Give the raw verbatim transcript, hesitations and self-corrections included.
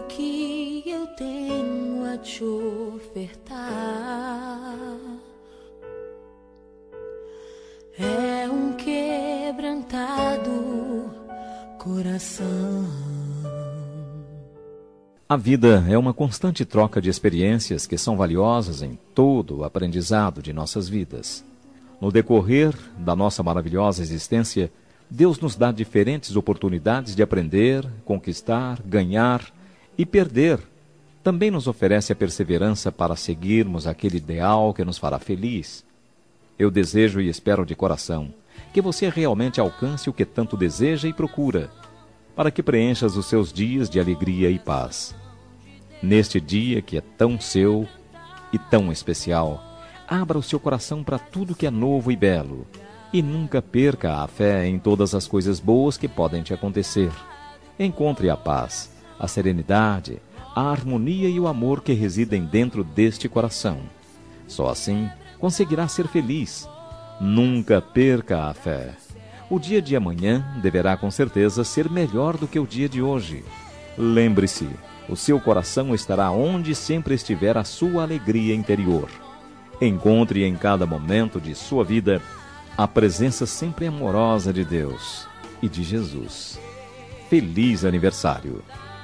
que eu tenho a te ofertar é um quebrantado coração. A vida é uma constante troca de experiências que são valiosas em todo o aprendizado de nossas vidas. No decorrer da nossa maravilhosa existência, Deus nos dá diferentes oportunidades de aprender, conquistar, ganhar e perder. Também nos oferece a perseverança para seguirmos aquele ideal que nos fará feliz. Eu desejo e espero de coração que você realmente alcance o que tanto deseja e procura, para que preenchas os seus dias de alegria e paz. Neste dia que é tão seu e tão especial, abra o seu coração para tudo que é novo e belo, e nunca perca a fé em todas as coisas boas que podem te acontecer. Encontre a paz, a serenidade, a harmonia e o amor que residem dentro deste coração. Só assim conseguirá ser feliz. Nunca perca a fé. O dia de amanhã deverá com certeza ser melhor do que o dia de hoje. Lembre-se, o seu coração estará onde sempre estiver a sua alegria interior. Encontre em cada momento de sua vida a presença sempre amorosa de Deus e de Jesus. Feliz aniversário!